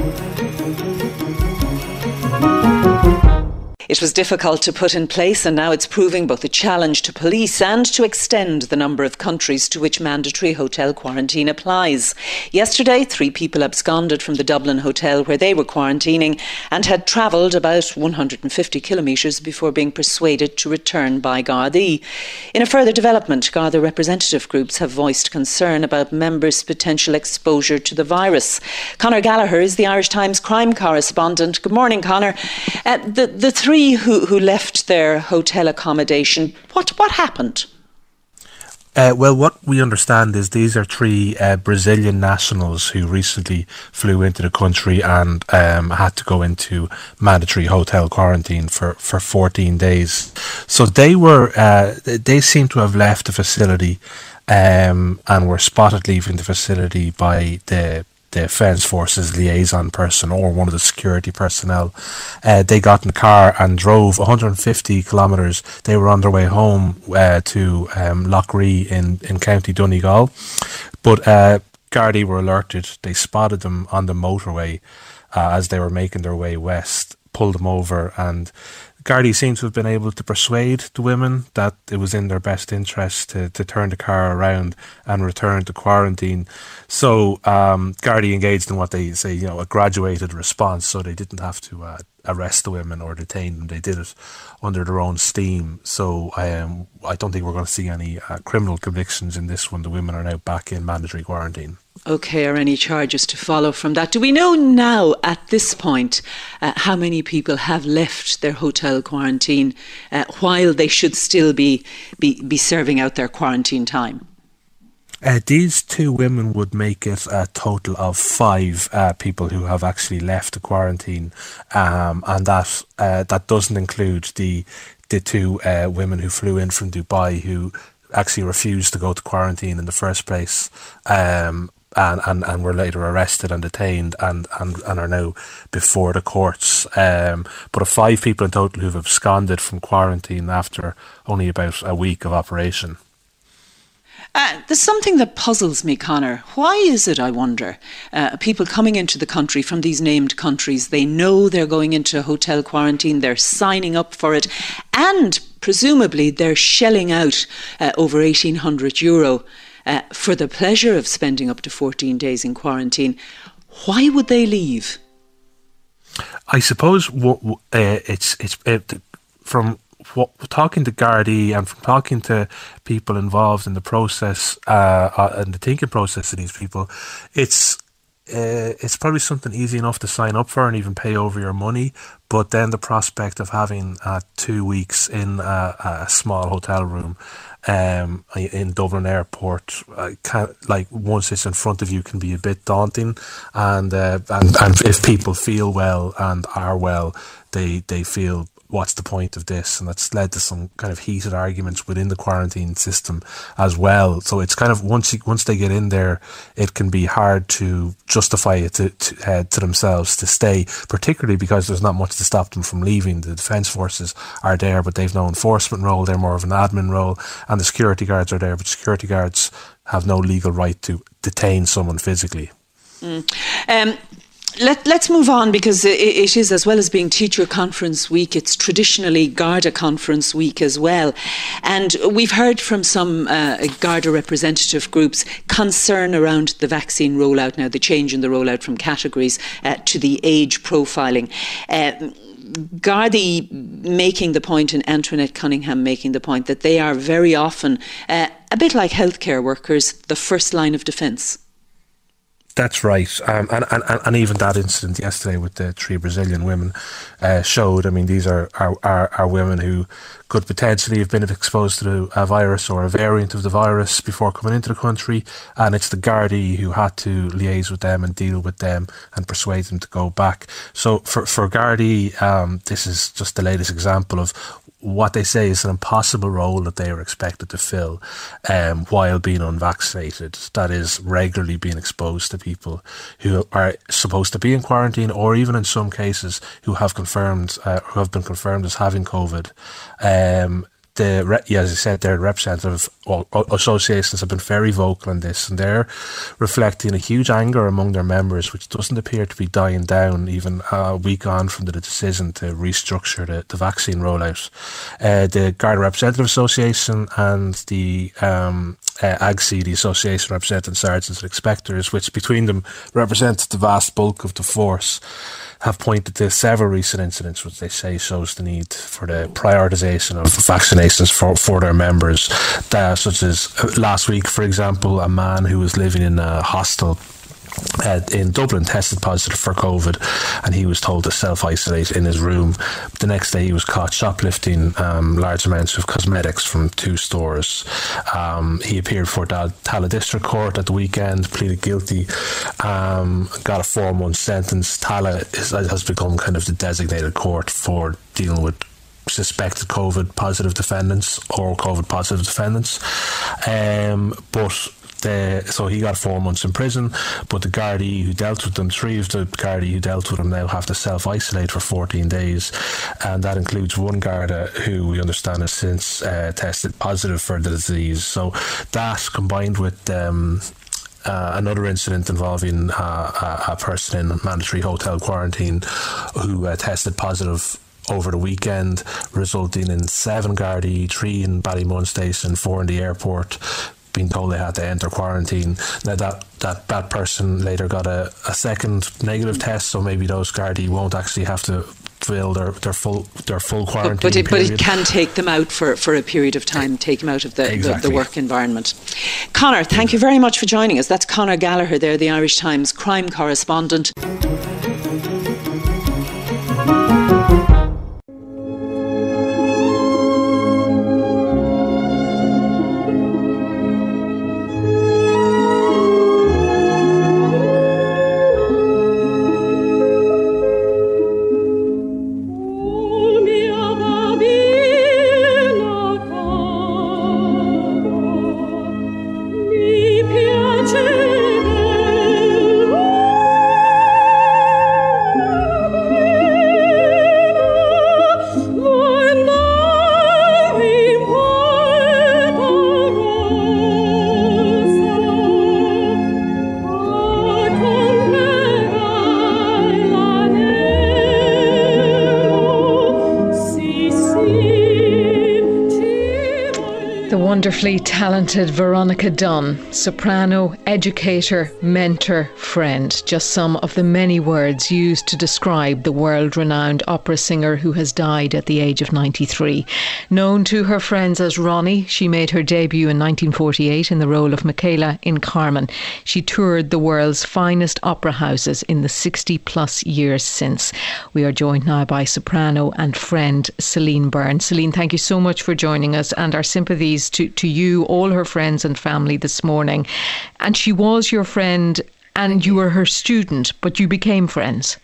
It was difficult to put in place, and now it's proving both a challenge to police and to extend the number of countries to which mandatory hotel quarantine applies. Yesterday, 3 people absconded from the Dublin hotel where they were quarantining and had travelled about 150 kilometres before being persuaded to return by Gardaí. In a further development, Garda representative groups have voiced concern about members' potential exposure to the virus. Conor Gallagher is the Irish Times crime correspondent. Good morning, Conor. The 3 who left their hotel accommodation, what happened? Well, what we understand is these are 3 Brazilian nationals who recently flew into the country and had to go into mandatory hotel quarantine for 14 days. So they seem to have left the facility and were spotted leaving the facility by the Defence Forces liaison person or one of the security personnel. They got in the car and drove 150 kilometres. They were on their way home to Loughrea in County Donegal. But Gardaí were alerted. They spotted them on the motorway as they were making their way west, pulled them over, and Gardaí seem to have been able to persuade the women that it was in their best interest to turn the car around and return to quarantine. So Gardaí engaged in what they say, a graduated response. So they didn't have to arrest the women or detain them. They did it under their own steam. So I don't think we're going to see any criminal convictions in this one. The women are now back in mandatory quarantine. OK, are any charges to follow from that? Do we know now at this point how many people have left their hotel quarantine while they should still be serving out their quarantine time? These 2 women would make it a total of 5 people who have actually left the quarantine, and that doesn't include the 2 women who flew in from Dubai who actually refused to go to quarantine in the first place, and were later arrested and detained and are now before the courts. But of 5 people in total who've absconded from quarantine after only about a week of operation. There's something that puzzles me, Conor. Why is it, I wonder, people coming into the country from these named countries, they know they're going into hotel quarantine, they're signing up for it, and presumably they're shelling out over €1,800 for the pleasure of spending up to 14 days in quarantine. Why would they leave? I suppose it's from talking to Gardaí and from talking to people involved in the process and the thinking process of these people, it's it's probably something easy enough to sign up for and even pay over your money. But then the prospect of having 2 weeks in a small hotel room in Dublin Airport, once it's in front of you, can be a bit daunting. And if people feel well and are well, they feel, what's the point of this? And that's led to some kind of heated arguments within the quarantine system as well. So it's kind of, once they get in there, it can be hard to justify it to themselves to stay, particularly because there's not much to stop them from leaving. The Defence Forces are there, but they've no enforcement role. They're more of an admin role. And the security guards are there, but security guards have no legal right to detain someone physically. Let's move on, because it is, as well as being Teacher Conference Week, it's traditionally Garda Conference Week as well. And we've heard from some Garda representative groups concern around the vaccine rollout now, the change in the rollout from categories to the age profiling. Gardaí making the point, and Antoinette Cunningham making the point, that they are very often, a bit like healthcare workers, the first line of defence. That's right, and even that incident yesterday with the 3 Brazilian women showed. I mean, these are women who could potentially have been exposed to a virus or a variant of the virus before coming into the country, and it's the Gardaí who had to liaise with them and deal with them and persuade them to go back. So for Gardaí, this is just the latest example of what they say is an impossible role that they are expected to fill while being unvaccinated. That is, regularly being exposed to people who are supposed to be in quarantine, or even in some cases who have been confirmed as having COVID. As I said, their representative associations have been very vocal on this, and they're reflecting a huge anger among their members, which doesn't appear to be dying down even a week on from the decision to restructure the vaccine rollout. The Garda Representative Association and the AGSI, the Association representing Sergeants and Inspectors, which between them represent the vast bulk of the force, have pointed to several recent incidents which they say shows the need for the prioritisation of vaccinations for their members, such as last week, for example, a man who was living in a hostel in Dublin tested positive for COVID, and he was told to self-isolate in his room. The next day he was caught shoplifting large amounts of cosmetics from 2 stores. He appeared before Tallaght District Court at the weekend, pleaded guilty, got a 4-month sentence. Tallaght has become kind of the designated court for dealing with suspected COVID positive defendants or COVID positive defendants. So he got 4 months in prison, but the Gardaí who dealt with them, 3 of the Gardaí who dealt with him now have to self-isolate for 14 days, and that includes one Garda who we understand has since tested positive for the disease. So that, combined with another incident involving a person in mandatory hotel quarantine who tested positive over the weekend, resulting in 7 Gardaí, 3 in Ballymun Station, 4 in the airport, being told they had to enter quarantine. Now that person later got a second negative test, so maybe those Gardaí won't actually have to fill their full quarantine period. But it can take them out for a period of time, take them out of the work environment. Conor, thank you very much for joining us. That's Conor Gallagher there, the Irish Times crime correspondent. wonderfully talented Veronica Dunn, soprano, educator, mentor, friend. Just some of the many words used to describe the world-renowned opera singer who has died at the age of 93. Known to her friends as Ronnie, she made her debut in 1948 in the role of Michaela in Carmen. She toured the world's finest opera houses in the 60-plus years since. We are joined now by soprano and friend Celine Byrne. Celine, thank you so much for joining us, and our sympathies to you, all her friends and family this morning. And she was your friend and you were her student, but you became friends.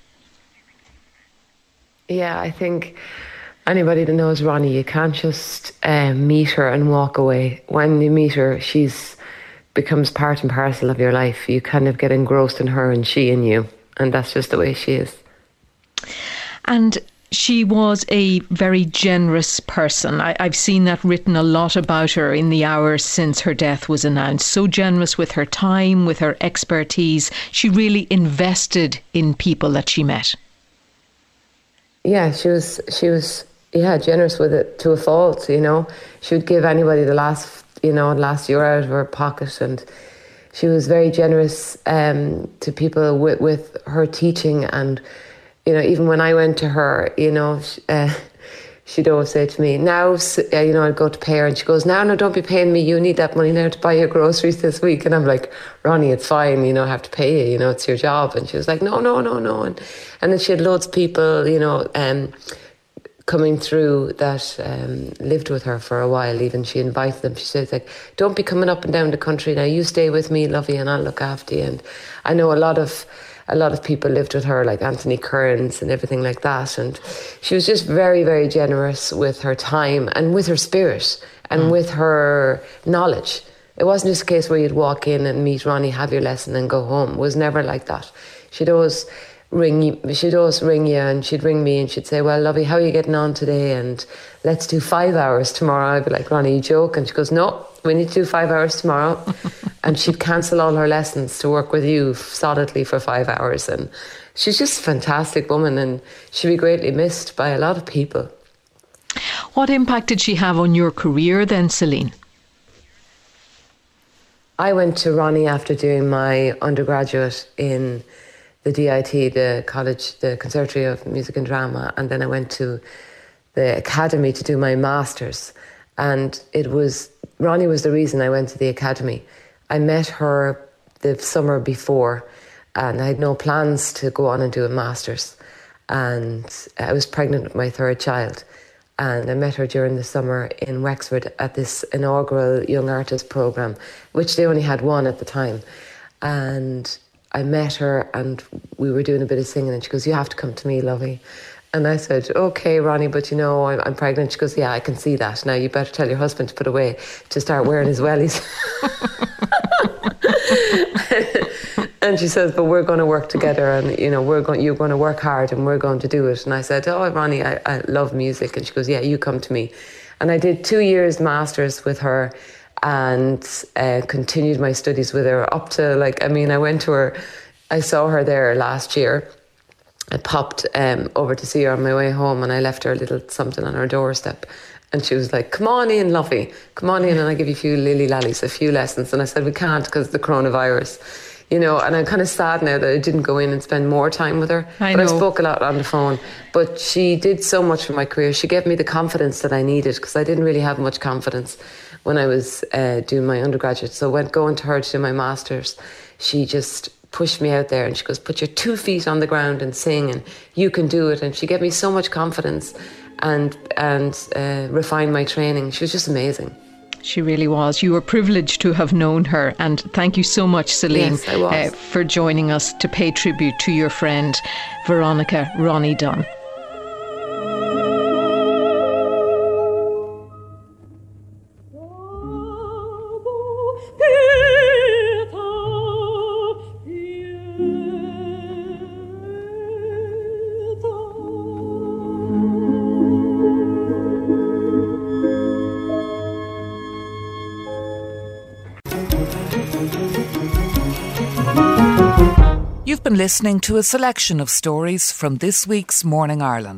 Yeah, I think anybody that knows Ronnie, you can't just meet her and walk away. When you meet her, she's becomes part and parcel of your life. You kind of get engrossed in her and she in you, and that's just the way she is. And she was a very generous person. I've seen that written a lot about her in the hours since her death was announced. So generous with her time, with her expertise. She really invested in people that she met. Yeah, she was generous with it to a fault, you know. She would give anybody the last euro out of her pocket, and she was very generous to people with her teaching. And you know, even when I went to her, you know, she'd always say to me, now, you know, I'd go to pay her, and she goes, no, don't be paying me. You need that money now to buy your groceries this week. And I'm like, Ronnie, it's fine. You know, I have to pay you. You know, it's your job. And she was like, no. And then she had loads of people, you know, coming through that lived with her for a while. Even she invited them. She says, like, don't be coming up and down the country now. You stay with me, lovey, and I'll look after you. And I know a lot of people lived with her, like Anthony Kearns and everything like that. And she was just very, very generous with her time and with her spirit and with her knowledge. It wasn't just a case where you'd walk in and meet Ronnie, have your lesson and go home. It was never like that. She'd always ring you, and she'd ring me and she'd say, well, lovey, how are you getting on today? And let's do 5 hours tomorrow. I'd be like, Ronnie, you joke? And she goes, no, we need to do 5 hours tomorrow. And she'd cancel all her lessons to work with you solidly for 5 hours. And she's just a fantastic woman, and she'd be greatly missed by a lot of people. What impact did she have on your career then, Celine? I went to Ronnie after doing my undergraduate in the DIT, the college, the Conservatory of Music and Drama, and then I went to the academy to do my master's. And Ronnie was the reason I went to the academy. I met her the summer before, and I had no plans to go on and do a master's. And I was pregnant with my third child. And I met her during the summer in Wexford at this inaugural Young Artist programme, which they only had one at the time. And I met her and we were doing a bit of singing, and she goes, you have to come to me, lovey. And I said, okay, Ronnie, but you know, I'm pregnant. She goes, yeah, I can see that. Now you better tell your husband to put away, to start wearing his wellies. And she says, but we're going to work together, and you know, you're going to work hard and we're going to do it. And I said, oh, Ronnie, I love music. And she goes, yeah, you come to me. And I did 2 years masters with her, and continued my studies with her up to I went to her, I saw her there last year. I popped over to see her on my way home, and I left her a little something on her doorstep. And she was like, come on in, lovey, come on in and I'll give you a few lily-lallies, a few lessons. And I said, we can't because of the coronavirus. You know, and I'm kind of sad now that I didn't go in and spend more time with her. I spoke a lot on the phone. But she did so much for my career. She gave me the confidence that I needed, because I didn't really have much confidence when I was doing my undergraduate. So going to her to do my master's, she just pushed me out there and she goes, put your 2 feet on the ground and sing, and you can do it. And she gave me so much confidence and refined my training. She was just amazing. She really was. You were privileged to have known her, and thank you so much, Celine, yes, I was. For joining us to pay tribute to your friend Veronica Ronnie Dunn. You've been listening to a selection of stories from this week's Morning Ireland.